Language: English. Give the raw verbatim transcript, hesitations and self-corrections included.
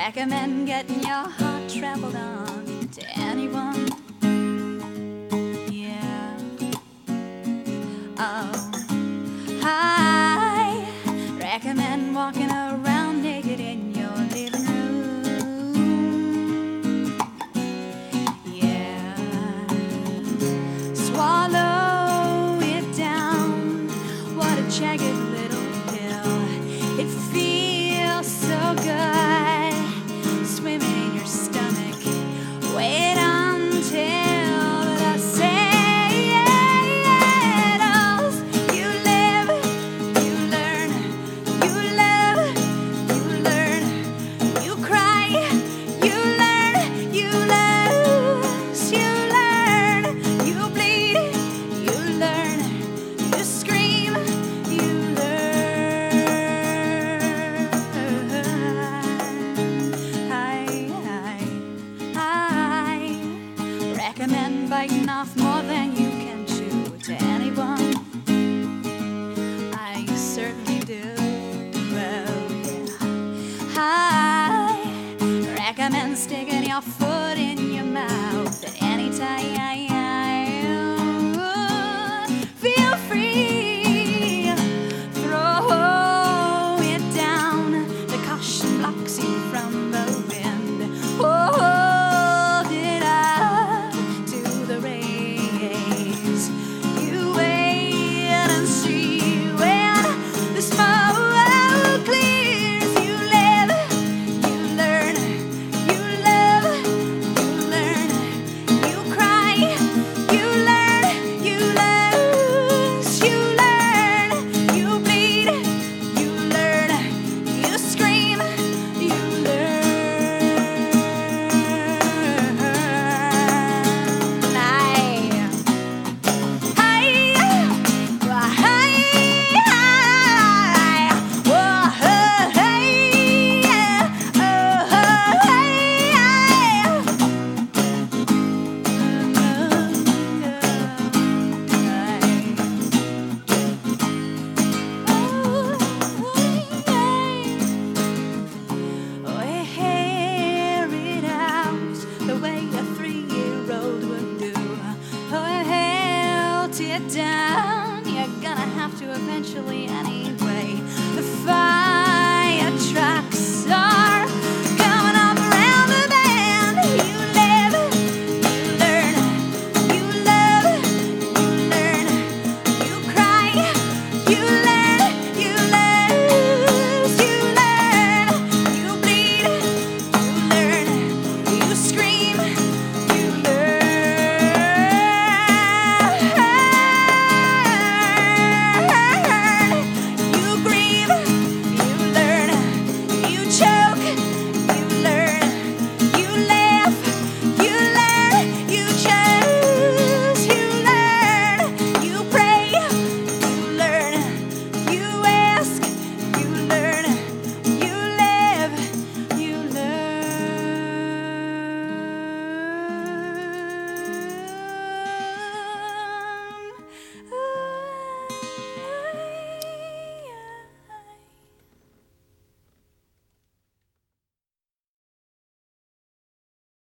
recommend getting your heart trampled on to anyone. Yeah. Oh, I recommend walking around naked in your living room. Yeah. Swallow it down. What a jagged little pill. It feels so good. Swimming in your stomach. Wait until the saddles. You live, you learn, you love, you learn, you cry, you learn, you lose, you learn, you bleed, you learn, you scream, you learn. I, I, I recommend biting off more than you can chew to anyone. I certainly do. Well, yeah. I recommend sticking your foot in your mouth at any time. Feel free, throw it down. The caution blocks you from both.